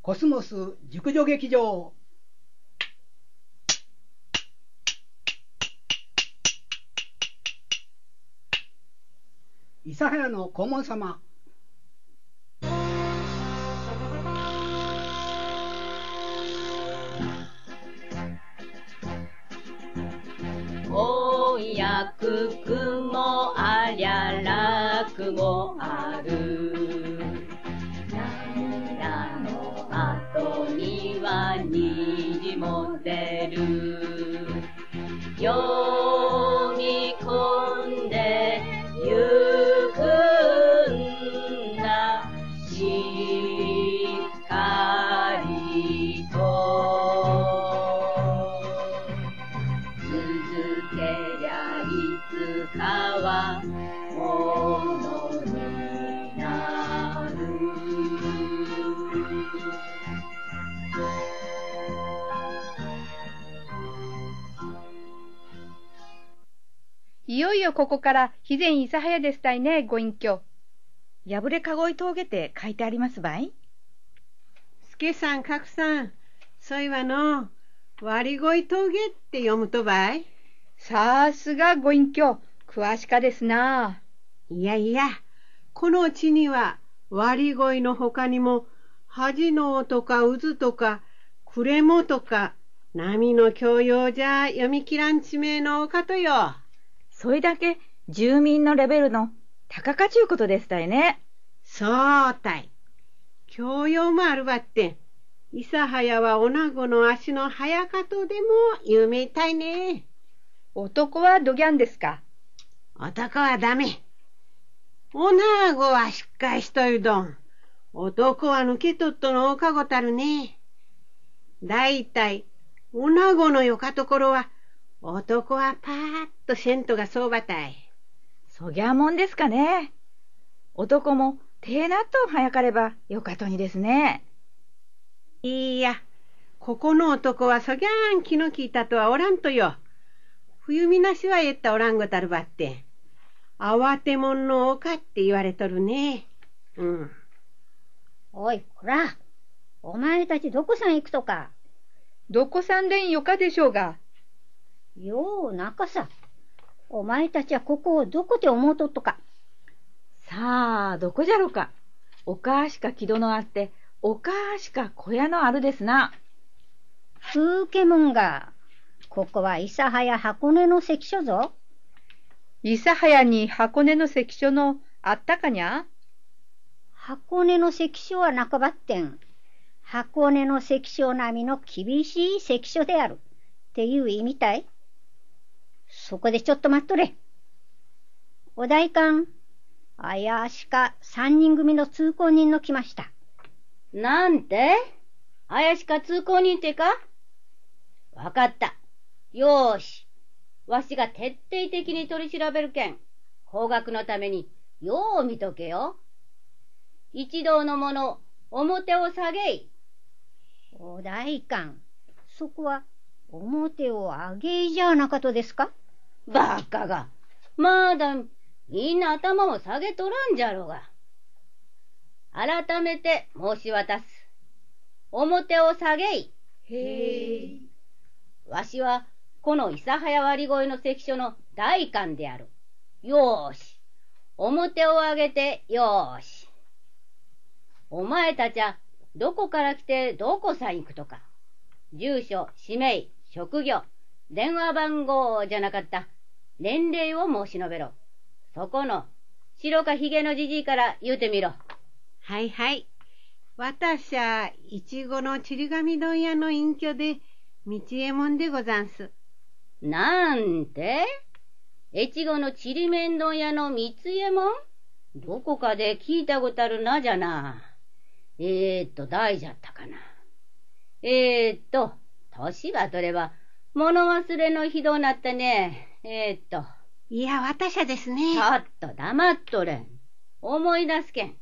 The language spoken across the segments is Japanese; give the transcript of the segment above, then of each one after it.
コスモス熟女劇場。諫早の黄門様。 翻訳句もありゃ楽もある。涙の後には虹も出る。読み込んでゆくんだ。しっかりと続けりゃいつかはものになる。 いよいよここから肥前諫早ですたいね、ご隠居。 破れかごい峠って書いてありますばい。 助さん、格さん、そういわの、割り恋峠って読むとばい。 さすがご隠居、詳しかですな。 いやいや、この地には割り恋の他にも、恥の尾とか渦とか、くれもとか、波の教養じゃ読み切らん地名の丘とよ。 それだけ住民のレベルの高かちゅうことですたいね。 そうたい。教養もあるばって、諫早は女子の足の早かとでも有名たいね。 男はどぎゃんですか。 男はダメ。女子はしっかりしとるどん。男は抜けとっとのおかごたるね。だいたい、女子のよかところは、男はパーッとせんとがそうばたい。 そぎゃもんですかね。男も手なっと早かればよかとにですね。 いや、ここの男はそぎゃん気の利いたとはおらんとよ。冬みなしは言ったおらんごたるばって。慌てもんの丘って言われとるね。うん。 おい、こら。お前たちどこさん行くとか。 どこさんでんよかでしょうが。 よう中さ。お前たちはここをどこで思うとっとか。 さあ、どこじゃろうか。おかしか木戸のあって、おかしか小屋のあるですな。 風家もんが、ここは諫早箱根の関所ぞ。 諫早に箱根の関所のあったかにゃ。 箱根の関所は半ばってん。箱根の関所並みの厳しい関所である。っていう意味たい。そこでちょっと待っとれ。お代官、あやしか3人組の通行人の来ました。 なんて？怪しか通行人ってか？わかった。よーし。わしが徹底的に取り調べるけん、方角のためによう見とけよ。一同の者、表を下げい。 お代官、そこは表を上げいじゃなかとですか？ バカが。まだみんな頭を下げとらんじゃろうが。改めて申し渡す。表を下げい。 へえ。 わしはこの諫早割越の関所の代官である。よーし。表を上げてよーし。お前たちはどこから来てどこさん行くとか。住所、氏名、職業、電話番号じゃなかった。年齢を申し述べろ。そこの白かひげのじじいから言うてみろ。 はいはい。私はいちごのちり紙問屋の隠居で、道右衛門でござんす。 なんて？越後のちりめん問屋の三右衛門？どこかで聞いたことあるなじゃな。大じゃったかな。年は取れば、物忘れのひどうなったね。 いや、私はですね。 ちょっと黙っとれん。思い出すけん。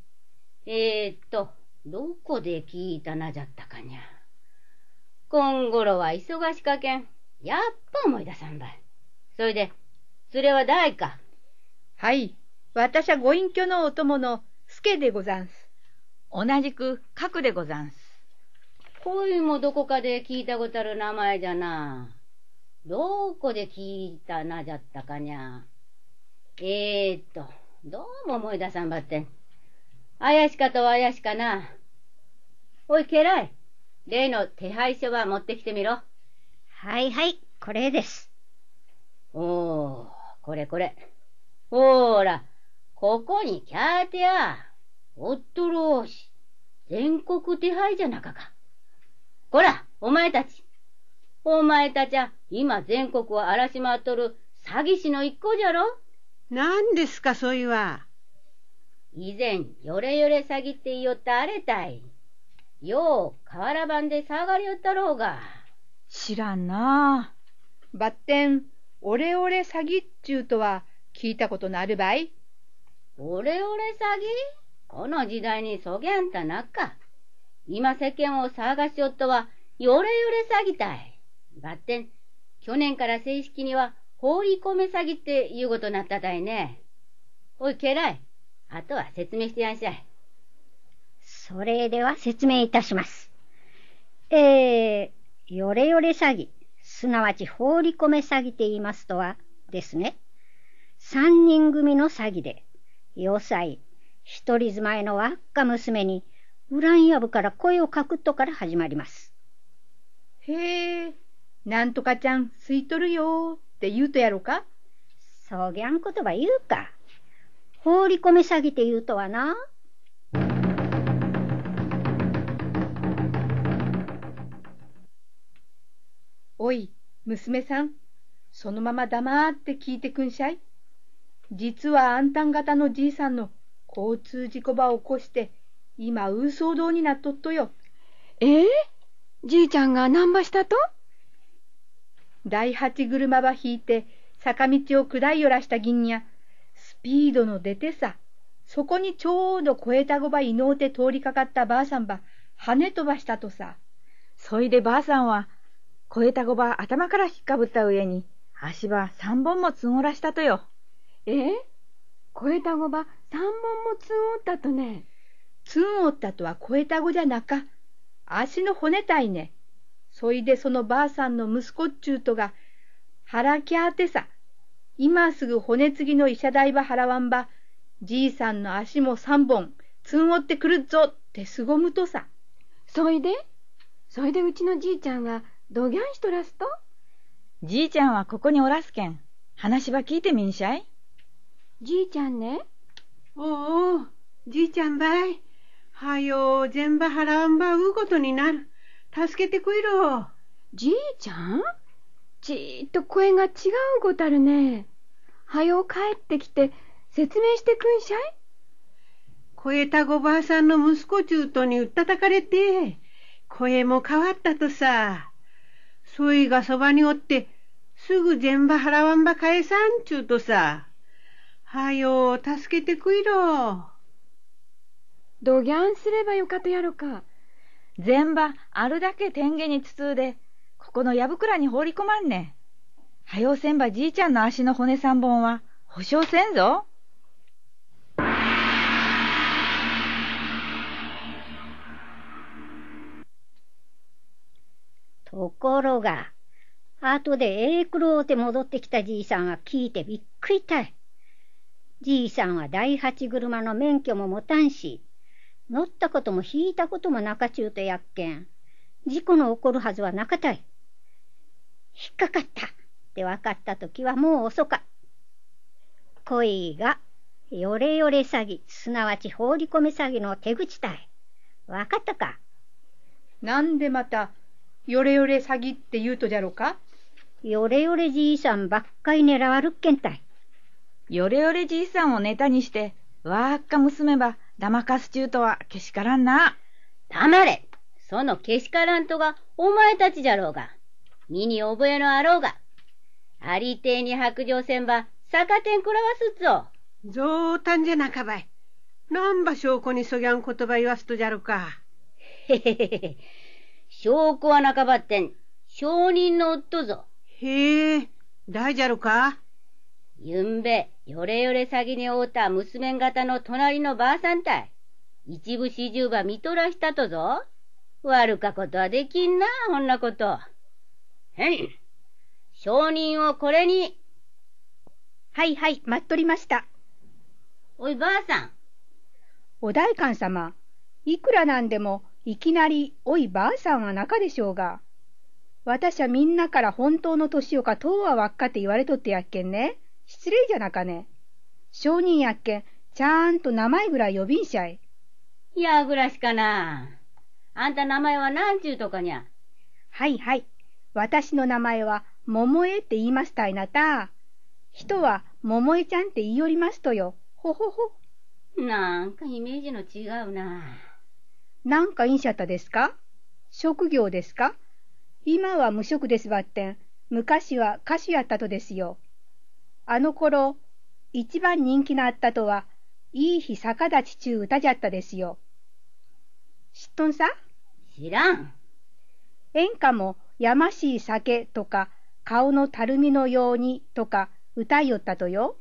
どこで聞いたなじゃったかにゃ。今頃は忙しかけん。やっぱ思い出さんばい。それで、連れは誰か？ はい、私はご隠居のお供の助でござんす。 同じく角でござんす。 こいもどこかで聞いたことある名前じゃな。どこで聞いたなじゃったかにゃ。どうも思い出さんばってん。怪しかとは怪しかな。おい、家来。例の手配書ば持ってきてみろ。 はいはい、これです。 おー、これこれ。ほーら、ここにキャーテや。おっとろーし。全国手配じゃなかか。こら、お前たち。お前たちは今全国を荒らし回っとる詐欺師の一行じゃろ。 何ですか、そいは。 以前、よれよれ詐欺って言いよったあれたい。よう、河原版で騒がれよったろうが。 知らんなあ。ばってん、オレオレ詐欺っちゅうとは聞いたことのあるばい。 オレオレ詐欺？この時代にそぎゃんたなっか。今世間を騒がしよっとは、よれよれ詐欺たい。ばってん、去年から正式には、放り込め詐欺っていうことになったたいね。おい、家来。あとは説明してやんしゃい。 それでは説明いたします。よれよれ詐欺、すなわち放り込め詐欺って言いますとはですね、3人組の詐欺で、要塞、一人住まいの若娘に、裏やぶから声をかくっとから始まります。 へえ、なんとかちゃん吸いとるよって言うとやろか。 そぎゃん言葉言うか。放り込め詐欺って言うとはな。 おい、娘さん、そのまま黙って聞いてくんしゃい。実はあんたん方のじいさんの交通事故ばを起こして、今、う騒動になっとっとよ。 じいちゃんが何ばしたと？ 第八車ば引いて、坂道を下いよらした銀にゃ、スピードの出てさ、そこにちょうど越えたごばいのうて通りかかったばあさんば、跳ね飛ばしたとさ。 そいでばあさんは、越えたごば頭から引っかぶった上に、足ば3本もつんおらしたとよ。 越えたごば3本もつんおったとね。 つんおったとは越えたごじゃなか。足の骨たいね。そいでそのばあさんの息子っちゅうとが、腹きゃーてさ、今すぐ骨継ぎの医者代ば払わんば、じいさんの足も3本、つんおってくるっぞってすごむとさ。 そいでうちのじいちゃんはどぎゃんしとらすと？ じいちゃんはここにおらすけん、話ば聞いてみんしゃい。 じいちゃんね。 おお、じいちゃんばい。はよ、全場払わんばうことになる。助けてくいろ。 じいちゃん？ちーっと声が違うごたるね。はよ帰ってきて説明してくんしゃい。 越えたごばあさんの息子ちゅうとにうったたかれて、声も変わったとさ。そいがそばにおって、すぐ全場払わんば返さんちゅうとさ。はよ、助けてくいろ。 どぎゃんすればよかとやろか。 全場あるだけ天下につつうで、ここのやぶくらに放り込まんね。はよせんばじいちゃんの足の骨3本は保証せんぞ。 ところが、後でくろうて戻ってきたじいさんは聞いてびっくりたい。じいさんは第八車の免許も持たんし、乗ったことも引いたこともなかちゅうとやっけん、事故の起こるはずはなかたい。引っかかったって分かったときはもう遅か。恋がよれよれ詐欺、すなわち放り込め詐欺の手口たい。分かったか？ なんでまた、よれよれ詐欺って言うとじゃろか？ よれよれじいさんばっかり狙わるっけんたい。 よれよれじいさんをネタにして、わーっか娘ば騙かすちゅうとはけしからんな。 黙れ！そのけしからんとがお前たちじゃろうが。身に覚えのあろうが。ありていに白状せんば逆手んくらわすっぞ。 冗談じゃなかばい。なんば証拠にそぎゃん言葉言わすとじゃろか。 へへへへ。証拠はなかばってん。証人の夫ぞ。 へえ、大じゃろか。 ゆんべ、よれよれ詐欺に遭うた娘ん方の隣のばあさんたい。一部始終ば見とらしたとぞ。 悪かことはできんな、こんなこと。へい。証人をこれに。 はいはい、待っとりました。 おいばあさん。 お代官様、いくらなんでもいきなりおいばあさんは中でしょうが。私はみんなから本当の年をかとうはわっかって言われとってやっけんね。失礼じゃなかね。証人やっけん、ちゃんと名前ぐらい呼びんしゃい。 やぐらしかな。あんた名前はなんちゅうとかにゃ。 はいはい。私の名前は桃江って言いますたいなた。人は桃江ちゃんって言いよりますとよ。ほほほ。 なんかイメージの違うな。 なんかいんしゃったですか？職業ですか？今は無職ですばってん。昔は歌手やったとですよ。あの頃、一番人気のあったとは、いい日逆立ちちゅう歌じゃったですよ。知っとんさ？ 知らん。 演歌もやましい酒とか、顔のたるみのようにとか歌いよったとよ。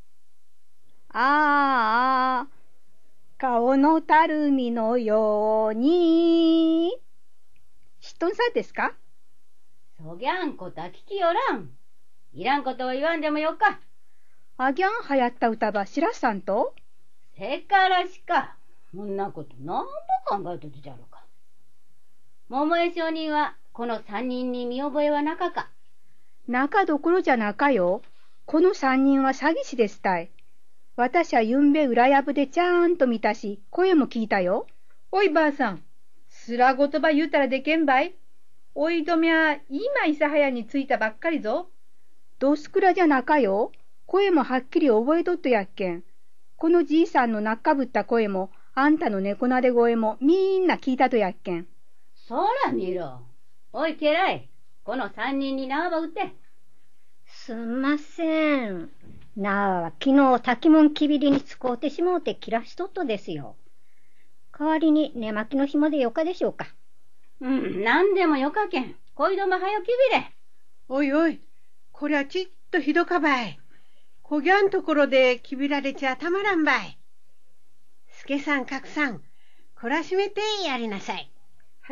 ああ、顔のたるみのように。知っとんさですか？ そぎゃんことは聞きよらん。いらんことは言わんでもよか。 あぎゃん流行った歌ば知らっさんと？ せからしか。そんなことなんぼ考えとるじゃろか。桃江証人はこの三人に見覚えはなかか？ 中どころじゃなかよ。この三人は詐欺師ですたい。私はゆんべ裏やぶでちゃんと見たし、声も聞いたよ。 おいばあさん、すら言葉言うたらでけんばい。おいどめは今諫早に着いたばっかりぞ。 どすくらじゃなかよ。声もはっきり覚えとっとやっけん。このじいさんのなっかぶった声も、あんたの猫なで声もみんな聞いたとやっけん。 そら見ろ。おい家来、この三人に縄ば打って。 すんません。縄は昨日滝門きびりに使うてしもうて切らしとっとですよ。代わりに寝巻きの紐でよかでしょうか。 なんでもよかけん。こいどもはよきびれ。 おいおい、こりゃちっとひどかばい。こぎゃんところできびられちゃたまらんばい。助さん、格さん、こらしめてやりなさい。 はい、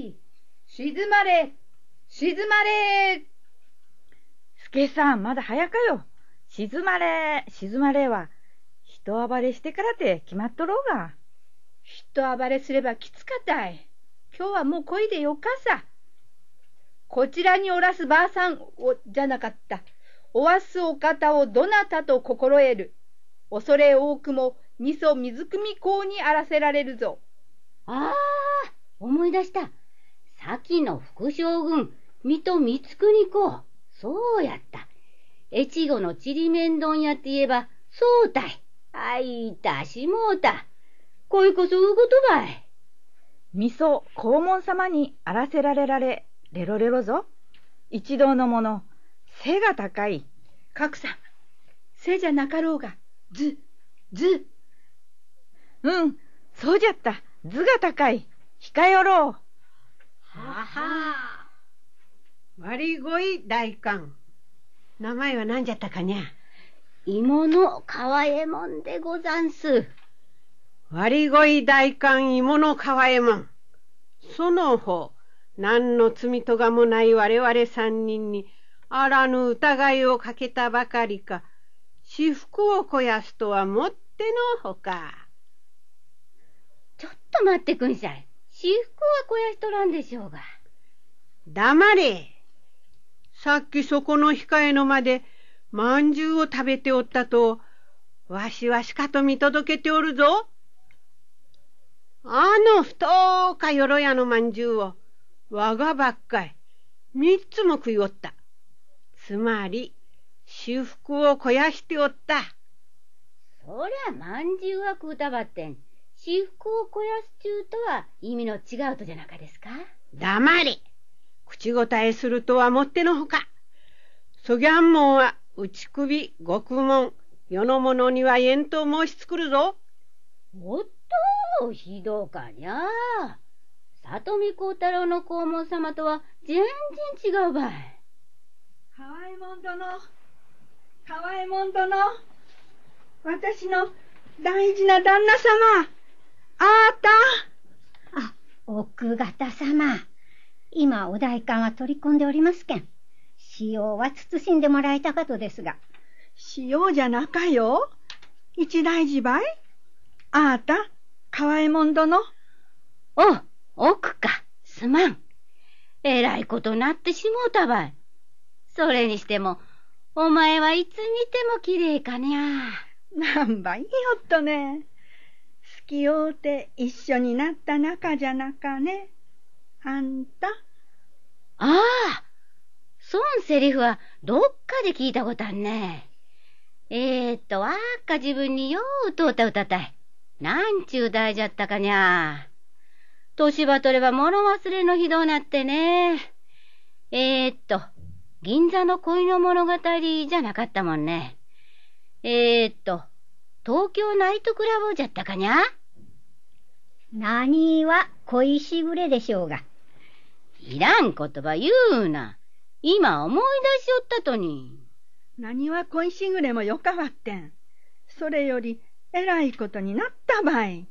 静まれ、静まれ。助さん、まだ早かよ。静まれ、静まれは、人暴れしてからて決まっとろうが。 人暴れすればきつかたい。今日はもうこいでよかさ。こちらにおらすばあさんをじゃなかった。おわすお方をどなたと心得る。恐れ多くも二層水汲み港にあらせられるぞ。 ああ、思い出した。先の副将軍、水戸光圀公。そうやった。越後のちりめん丼屋って言えば、そうたい。あいたしもうた。こいこそういうことばい。 みそ黄門様にあらせられられ、レロレロぞ。一同の者、背が高い。 格さん、背じゃなかろうが、ず。 そうじゃった。図が高い。控えよろう。 はは割り声大官。名前は何じゃったかにゃ。 芋の川右衛門でござんす。 割り声大官芋の川右衛門。その方、何の罪とがもない我々三人に、あらぬ疑いをかけたばかりか、私腹を肥やすとはもってのほか。 ちょっと待ってくんしゃい。私腹は肥やしとらんでしょうが。 黙れ。さっきそこの控えの間で、まんじゅうを食べておったと、わしはしかと見届けておるぞ。あの太かよろやのまんじゅうを、我がばっかい、3つも食いおった。つまり、私腹を肥やしておった。 そりゃまんじゅうは食うたばってん。私腹を肥やすちゅうとは意味の違うとじゃなかですか。 黙れ。口答えするとはもってのほか。そぎゃんもんは内首獄門、世の者には言えんと申しつくるぞ。 おっと、ひどかにゃ。里見光太郎の黄門様とは全然違うばい。 川右衛門殿、川右衛門殿、私の大事な旦那様、あーた。 奥方様、今お代官は取り込んでおりますけん。使用は慎んでもらいたかとですが。 しようじゃなかよ。一大事ばい。あーた、河右衛門殿。 奥か、すまん。えらいことなってしもうたばい。それにしても、お前はいつ見てもきれいかにゃ。 なんばいいよっとね。好きおうて一緒になった仲じゃなかね。あんた。 ああ、そんセリフはどっかで聞いたことあんね。わっか自分にようとうた歌たい。なんちゅう題じゃったかにゃ。年ばとれば物忘れのひどうなってね。銀座の恋の物語じゃなかったもんね。東京ナイトクラブじゃったかにゃ。 何は恋しぐれでしょうが。 いらん言葉言うな。今思い出しおったとに。 何は恋しぐれもよかわってん。それよりえらいことになったばい。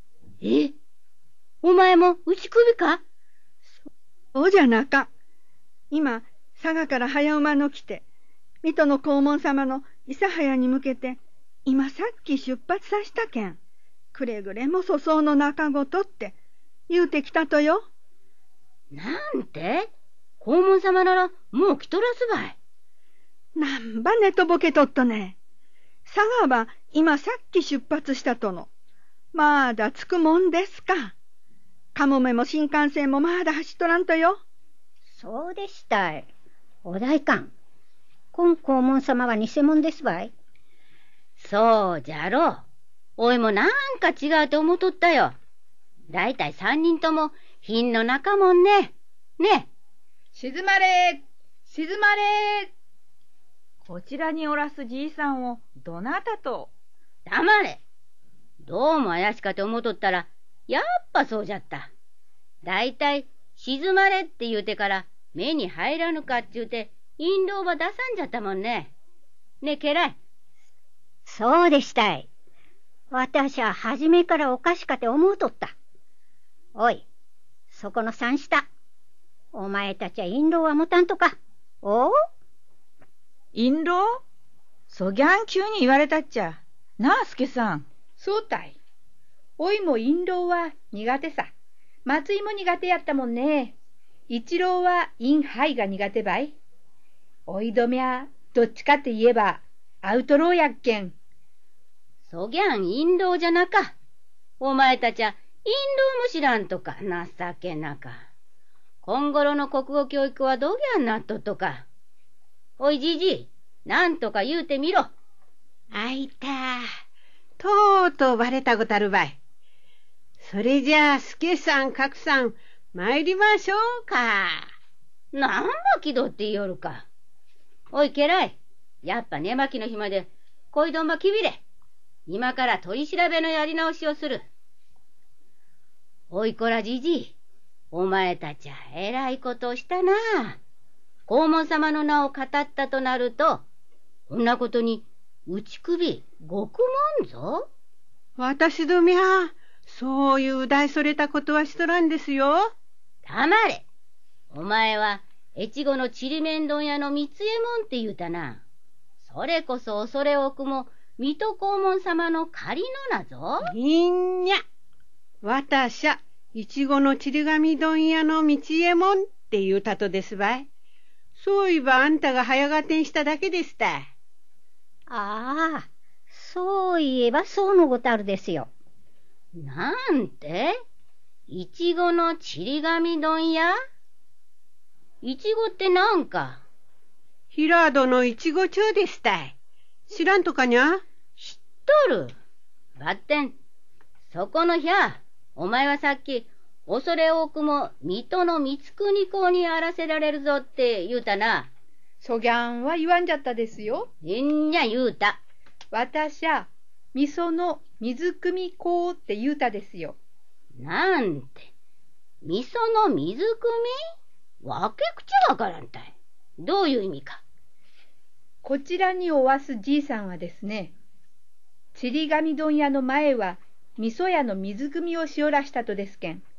お前も打ち首か？ そうじゃなか。今、佐賀から早馬の来て、水戸の黄門様の諫早に向けて、今さっき出発さしたけん。くれぐれも粗相の中ごとって言うてきたとよ。 なんて？黄門様ならもう来とらすばい。 なんば寝とぼけとっとね。佐賀は今さっき出発したとの。まだ着くもんですか。かもめも新幹線もまだ走っとらんとよ。 そうでしたい。お代官、今黄門様は偽物ですばい。 そうじゃろう。おいもなんか違うと思っとったよ。だいたい3人とも品の仲もんね。ね。 静まれ、静まれ。こちらにおらすじいさんをどなたと？ 黙れ。どうも怪しかと思っとったら、やっぱそうじゃった。だいたい静まれって言うてから目に入らぬかっちゅうて、印籠は出さんじゃったもんね。ねえ、家来。 そうでしたい。私は初めからおかしかて思うとった。おい、そこの三下。お前たちは印籠は持たんとか。おう？ 印籠？そぎゃん急に言われたっちゃ。なあ、助さん。 そうたい。おいも印籠は苦手さ。松井も苦手やったもんね。一郎は印灰が苦手ばい。おいどめはどっちかって言えばアウトローやっけん。 そぎゃん印籠じゃなか。お前たちは印籠も知らんとか情けなか。今頃の国語教育はどぎゃんなっとっとか。おいじじい、なんとか言うてみろ。 あいた。とうとうバレたごたるばい。それじゃあ、助さん、格さん、参りましょうか。 なんば気取って言いよるか。おい、家来、やっぱ寝巻きの日まで、恋どんばきびれ。今から取り調べのやり直しをする。おいこらじじい、お前たちはえらいことをしたな。黄門様の名を語ったとなると、こんなことに打ち首ごくもんぞ。 私どみは、そういう大それたことはしとらんですよ。 黙れ。お前は、越後のちりめん問屋の三右衛門って言うたな。それこそ恐れ多くも、水戸黄門様の仮の名ぞ。 いんにゃ。私は、越後のちり紙問屋の三右衛門って言うたとですばい。そういえばあんたが早がてんしただけでしたい。 ああ、そういえばそうのごたるですよ。 なんて？いちごのちり紙問屋？いちごってなんか？ 平戸のいちご町でしたい。知らんとかにゃ？ 知っとる。ばってん、そこのひゃ、お前はさっき、恐れ多くも水戸の光国公にあらせられるぞって言うたな。 そぎゃんは言わんじゃったですよ。 んや言うた。 私は、味噌の水汲公って言うたですよ。 なんて、味噌の水汲み？わけ口わからんたい。どういう意味か。 こちらにおわすじいさんはですね、ちり紙問屋の前は味噌屋の水汲みをしおらしたとですけん、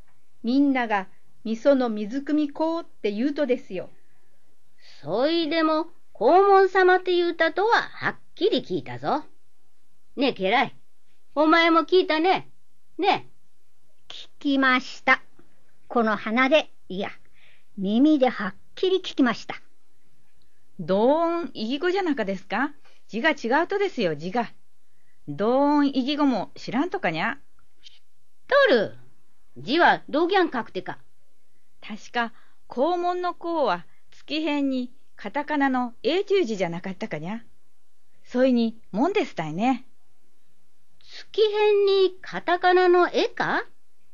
みんなが味噌の水汲みこうって言うとですよ。 そいでも黄門様って言うたとははっきり聞いたぞ。ねえ、家来、お前も聞いたね。ねえ。 聞きました。この鼻で、いや、耳ではっきり聞きました。 同音異義語じゃなかですか。字が違うとですよ、字が。同音異義語も知らんとかにゃ。 とる。字はどぎゃん書くてか。 確か、黄門の黄は月辺にカタカナの永中字じゃなかったかにゃ。そいに、もんですたいね。 月辺にカタカナの絵か？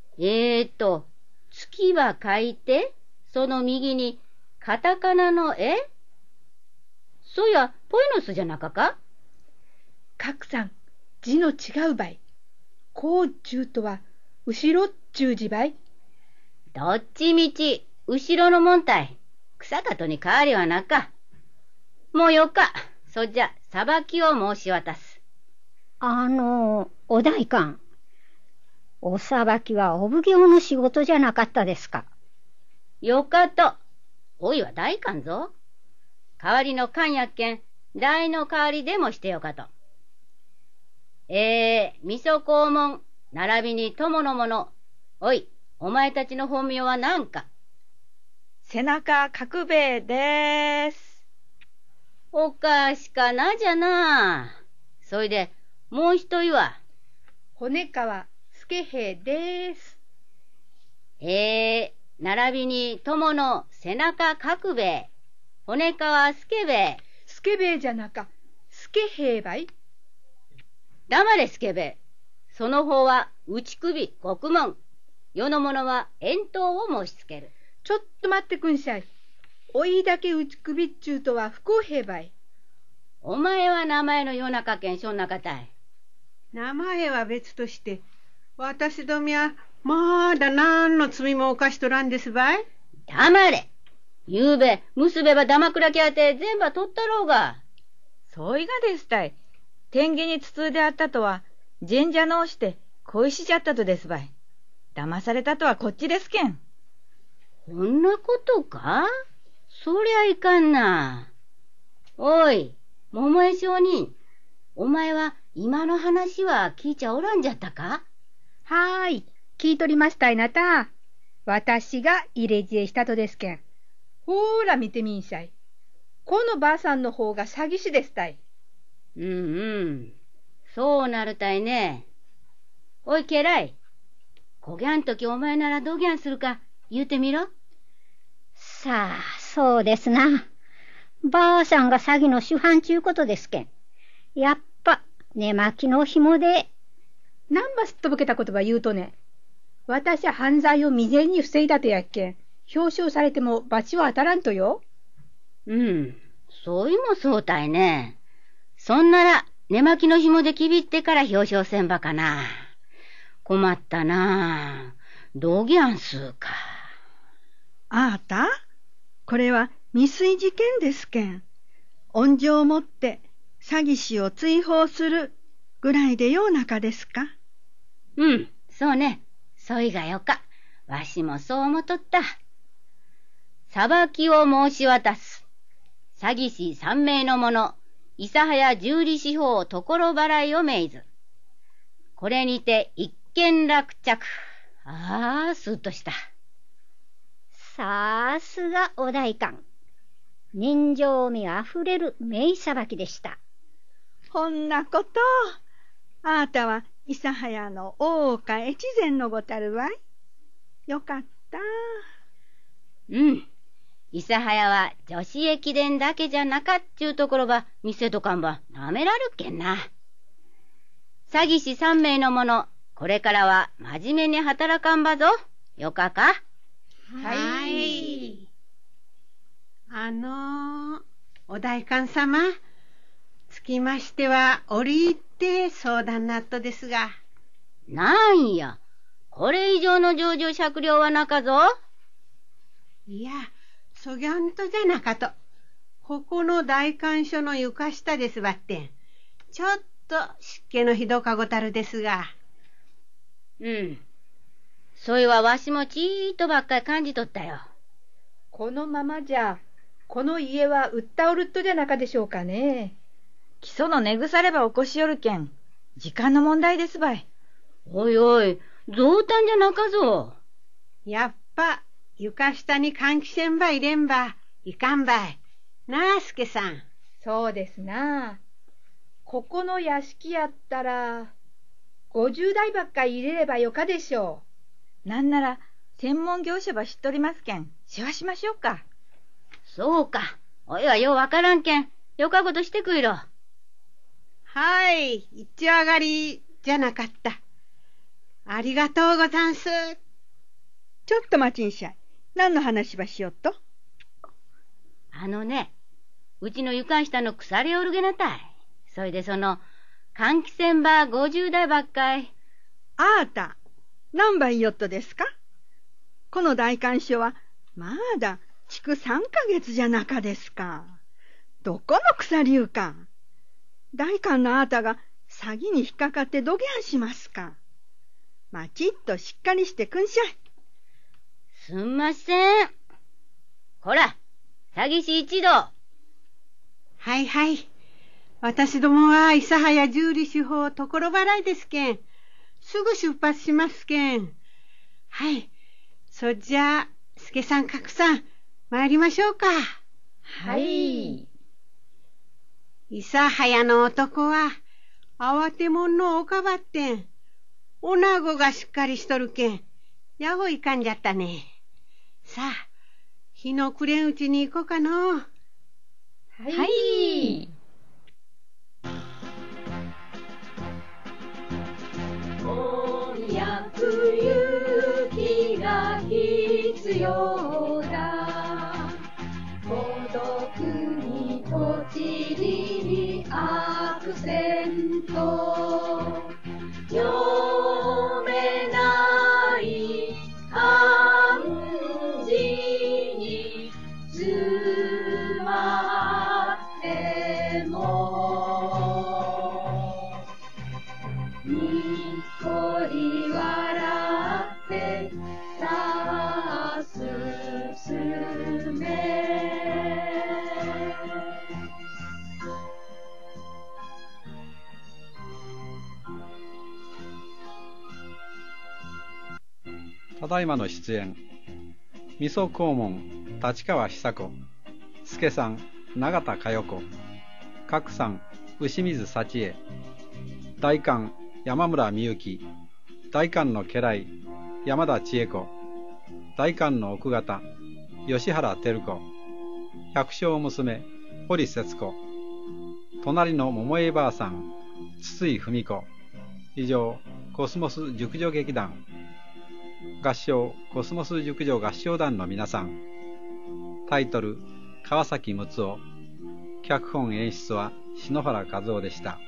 月は書いて、その右にカタカナの絵？そうや、ポエノスじゃなかか？ 格さん、字の違うばい。こうっちゅうとは、後ろっちゅう字ばい。 どっちみち、後ろのもんたい。草かとに変わりはなか。もうよか。そっじゃ、裁きを申し渡す。 お代官。お裁きはお奉行の仕事じゃなかったですか。 よかと。おいは代官ぞ。代わりの官やっけん、代の代わりでもしてよかと。味噌黄門、並びに友の者。おい、お前たちの本名は何か。 背中角兵衛でーす。 おかしかなじゃな。そいで、もう一人は。 骨川助兵衛でーす。 並びに友の背中角兵衛。骨川助兵衛。 助兵衛じゃなか、助兵衛ばい。 黙れ助兵衛。その方は内首獄門。世の者は遠投を申しつける。 ちょっと待ってくんしゃい。おいだけ内首っちゅうとは不公平ばい。 お前は名前の夜中けんしょんなかたい。 名前は別として、私どみはまだ何の罪も犯しとらんですばい。 黙れ。ゆうべ、結べば黙くらきあて全部取ったろうが。 そういがですたい。天下につつであったとは、神社のうして恋しじゃったとですばい。騙されたとはこっちですけん。 こんなことか？そりゃいかんな。おい、桃江上人、お前は今の話は聞いちゃおらんじゃったか？ はーい、聞いとりましたいなた。私が入れ知恵したとですけん。ほーら見てみんしゃい。このばあさんの方が詐欺師ですたい。 そうなるたいね。おい、家来。こぎゃんときお前ならどぎゃんするか言うてみろ。 さあ、そうですな。ばあさんが詐欺の主犯ちゅうことですけん。やっぱ、寝巻きの紐で。 なんばすっとぼけた言葉言うとね。私は犯罪を未然に防いだとやっけん。表彰されても罰は当たらんとよ。 そういもそうたいね。そんなら、寝巻きの紐できびってから表彰せんばかな。困ったな。どぎゃんすうか。 あーた、これは未遂事件ですけん。恩情をもって詐欺師を追放するぐらいでようなかですか。 そうね。そいがよか。わしもそう思っとった。裁きを申し渡す。詐欺師3名の者、諫早十里四方所払いを命ず。これにて一件落着。すっとした。 さすがお代官。人情味あふれる名裁きでした。 ほんなこと。あーたは諫早の大岡越前のごたるわい。よかった。 諫早は女子駅伝だけじゃなかっちゅうところば見せとかんばなめらるっけんな。詐欺師3名の者、これからは真面目に働かんばぞ。よかか？ はい。お代官様、つきましては折り入って相談なっとですが。 なんや、これ以上の情状酌量はなかぞ。 いや、そぎゃんとじゃなかと。ここの代官所の床下ですばってん。ちょっと湿気のひどかごたるですが。 それはわしもちーっとばっかり感じとったよ。 このままじゃ、この家は売ったおるっとじゃなかでしょうかね。 基礎の根腐れば起こしよるけん、時間の問題ですばい。 おいおい、増誕じゃなかぞ。 やっぱ、床下に換気扇ば入れんば、いかんばい。なあ、助さん。 そうですな。ここの屋敷やったら、50台ばっかり入れればよかでしょう。なんなら、専門業者ば知っとりますけん、世話しましょうか。 そうか。おいはようわからんけん、よかことしてくいろ。 はい、一丁上がりじゃなかった。ありがとうござんす。 ちょっと待ちんしゃい。何の話ばしよっと？ うちの床下の腐れおるげなたい。それで換気扇ば50台ばっかい。 あーた、何ば言いよっとですか？この代官所は、まだ、築3ヶ月じゃなかですか。どこの腐りゅうか。代官のあーたが詐欺に引っかかってどげんしますか。まちっとしっかりしてくんしゃい。 すんません。こら、詐欺師一同。 はいはい。私どもは諫早十里司法所払いですけん。すぐ出発しますけん。はい。そじゃあ、助さん格さん、参りましょうか。 はい。 諫早の男は、慌てもんのおかばってん。女子がしっかりしとるけん、やほいかんじゃったね。さあ、日の暮れんうちに行こうかの。 はい。 翻訳勇気が必要だ。孤独にとちりにアクセント。読めない漢字に詰まってもにっこり笑ってさあ進め。 ただいまの出演、味噌黄門立川久子、助さん永田佳代子、格さん牛水幸恵、代官山村美幸、代官の家来山田千恵子、代官の奥方吉原照子、百姓娘堀節子、隣の桃江ばあさん筒井文子。以上、コスモス熟女劇団合唱コスモス熟女合唱団の皆さん。タイトル川崎睦夫。脚本演出は篠原和夫でした。